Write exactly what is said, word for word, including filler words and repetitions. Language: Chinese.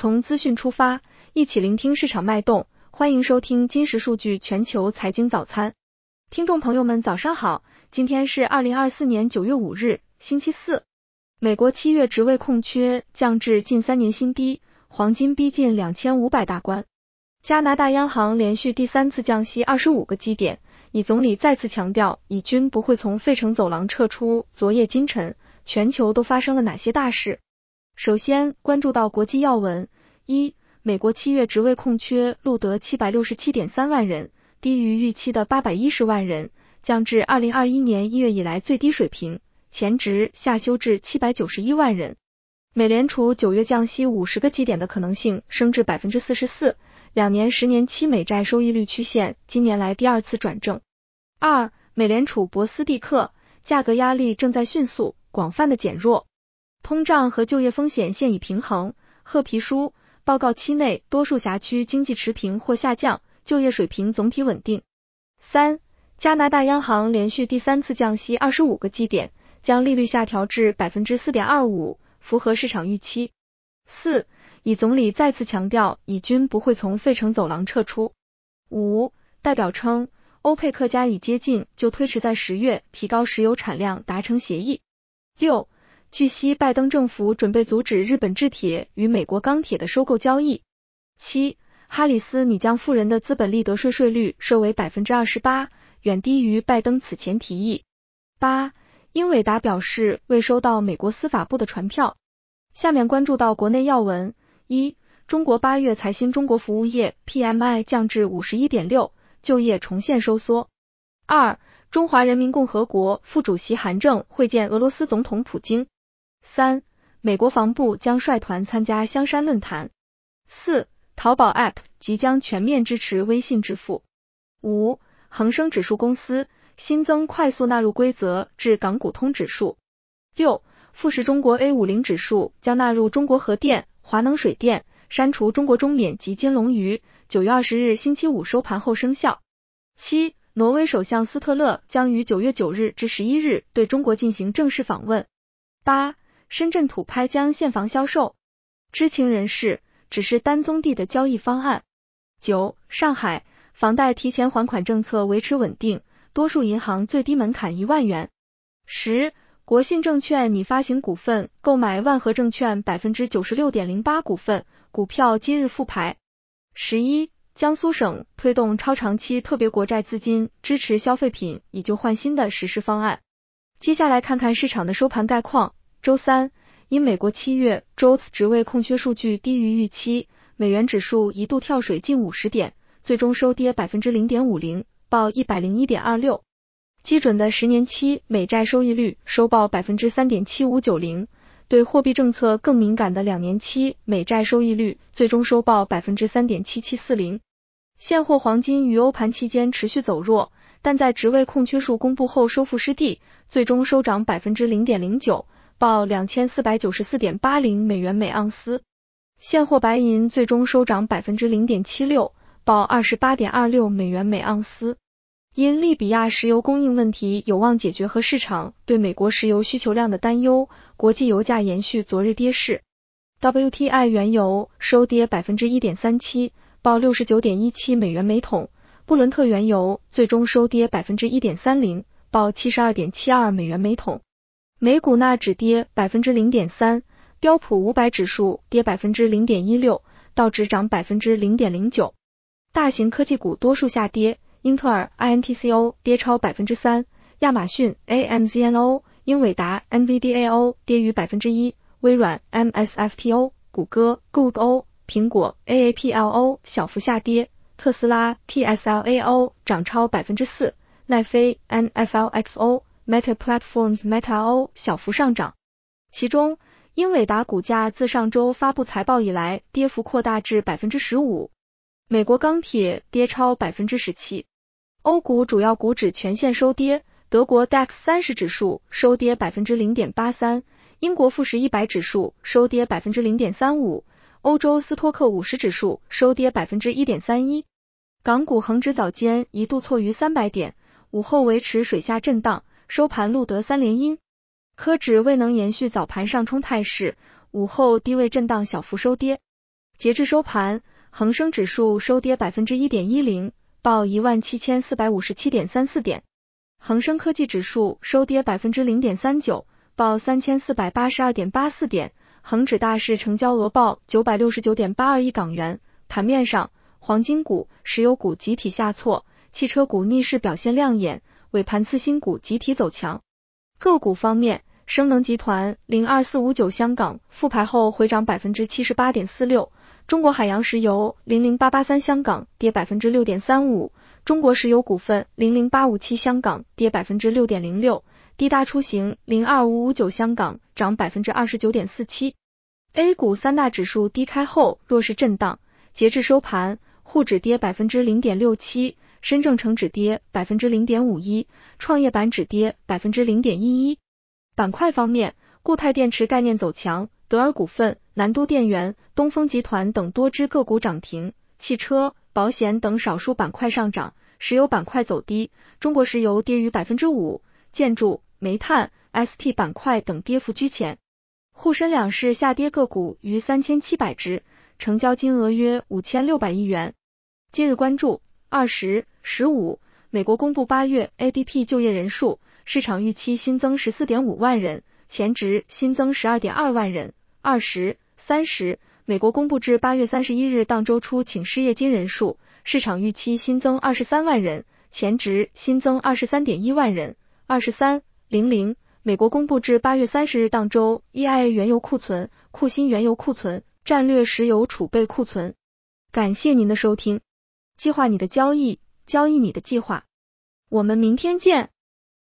从资讯出发，一起聆听市场脉动。欢迎收听金石数据全球财经早餐。听众朋友们早上好，今天是二零二四年九月五日，星期四。美国七月职位空缺降至近三年新低，黄金逼近两千五百大关。加拿大央行连续第三次降息二十五个基点，以总理再次强调以军不会从费城走廊撤出。昨夜今晨，全球都发生了哪些大事？首先关注到国际要闻。一、美国七月职位空缺录得 七百六十七点三万人，低于预期的八百一十万人，降至二零二一年一月以来最低水平，前值下修至七百九十一万人。美联储九月降息五十个基点的可能性升至 百分之四十四， 两年十年期美债收益率曲线今年来第二次转正。二、美联储博斯蒂克，价格压力正在迅速广泛的减弱，通胀和就业风险现已平衡。褐皮书报告期内多数辖区经济持平或下降，就业水平总体稳定。三、加拿大央行连续第三次降息二十五个基点，将利率下调至 百分之四点二五， 符合市场预期。四、以总理再次强调以军不会从费城走廊撤出。五、代表称欧佩克加已接近就推迟在十月提高石油产量达成协议。六、据悉拜登政府准备阻止日本制铁与美国钢铁的收购交易。七、哈里斯拟将富人的资本利得税税率设为 百分之二十八， 远低于拜登此前提议。八、英伟达表示未收到美国司法部的传票。下面关注到国内要闻。一、中国八月财新中国服务业 P M I 降至 五十一点六， 就业重现收缩。二、中华人民共和国副主席韩正会见俄罗斯总统普京。三、美国防部将率团参加香山论坛。四、淘宝 App 即将全面支持微信支付。五、恒生指数公司新增快速纳入规则至港股通指数。六、富时中国 A 五十 指数将纳入中国核电、华能水电，删除中国中免及金龙鱼，九月二十日星期五收盘后生效。七、挪威首相斯特勒将于九月九日至十一日对中国进行正式访问。八、深圳土拍将现房销售，知情人士只是单宗地的交易方案。九、上海房贷提前还款政策维持稳定，多数银行最低门槛一万元。十、国信证券拟发行股份购买万和证券 百分之九十六点零八 股份，股票今日复牌。十一、江苏省推动超长期特别国债资金支持消费品以旧换新的实施方案。接下来看看市场的收盘概况。周三，因美国七月周职位空缺数据低于预期，美元指数一度跳水近五十点，最终收跌 百分之零点五零， 报 一百零一点二六。基准的十年期美债收益率收报 百分之三点七五九零， 对货币政策更敏感的两年期美债收益率最终收报 百分之三点七七四零。现货黄金于欧盘期间持续走弱，但在职位空缺数公布后收复失地，最终收涨 百分之零点零九，报 两千四百九十四点八零美元每盎司。现货白银最终收涨 百分之零点七六， 报 二十八点二六美元每盎司。因利比亚石油供应问题有望解决和市场对美国石油需求量的担忧，国际油价延续昨日跌势。W T I 原油收跌 百分之一点三七， 报 六十九点一七美元每桶。布伦特原油最终收跌 百分之一点三零， 报 七十二点七二美元每桶。美股纳指跌 百分之零点三， 标普五百指数跌 百分之零点一六， 道指涨 百分之零点零九。大型科技股多数下跌，英特尔 I N T C O 跌超 百分之三， 亚马逊 A M Z N O、 英伟达 N V D A O 跌逾 百分之一， 微软 M S F T O、 谷歌 Good O、 苹果 A A P L O 小幅下跌，特斯拉 T S L A O 涨超 百分之四， 奈飞 N F L X O、Meta Platforms Meta O 小幅上涨。其中，英伟达股价自上周发布财报以来跌幅扩大至 百分之十五。美国钢铁跌超 百分之十七。欧股主要股指全线收跌，德国 D A X 三十 指数收跌 百分之零点八三， 英国富时一百指数收跌 百分之零点三五， 欧洲斯托克五十指数收跌 百分之一点三一。港股恒指早间一度挫逾三百点，午后维持水下震荡，收盘录得三连阴。科指未能延续早盘上冲态势，午后低位震荡小幅收跌。 截至收盘，恒生指数收跌 百分之一点一零， 报 一万七千四百五十七点三四 点。恒生科技指数收跌 百分之零点三九， 报 三千四百八十二点八四 点。恒指大市成交额报 九百六十九点八二亿港元。盘面上，黄金股、石油股集体下挫，汽车股逆势表现亮眼，尾盘次新股集体走强。个股方面，升能集团零二四五九香港复牌后回涨 百分之七十八点四六， 中国海洋石油零零八八三香港跌 百分之六点三五， 中国石油股份零零八五七香港跌 百分之六点零六， 滴答出行零二五五九香港涨 百分之二十九点四七。 A 股三大指数低开后弱势震荡，截至收盘，沪指跌 百分之零点六七， 深证成指跌 百分之零点五一， 创业板指跌 百分之零点一一。板块方面，固态电池概念走强，德尔股份、南都电源、东风集团等多只个股涨停，汽车、保险等少数板块上涨，石油板块走低，中国石油跌逾 百分之五， 建筑、煤炭、S T 板块等跌幅居前。沪深两市下跌个股逾三千七百只，成交金额约五千六百亿元。今日关注二十、十五，美国公布八月 A D P 就业人数，市场预期新增 十四点五万人，前值新增 十二点二万人。二十、三十，美国公布至八月三十一日当周初请失业金人数，市场预期新增二十三万人，前值新增 二十三点一万人。二十三、零零，美国公布至八月三十日当周 E I A 原油库存、库欣原油库存、战略石油储备库存。感谢您的收听，计划你的交易，交易你的计划。我们明天见。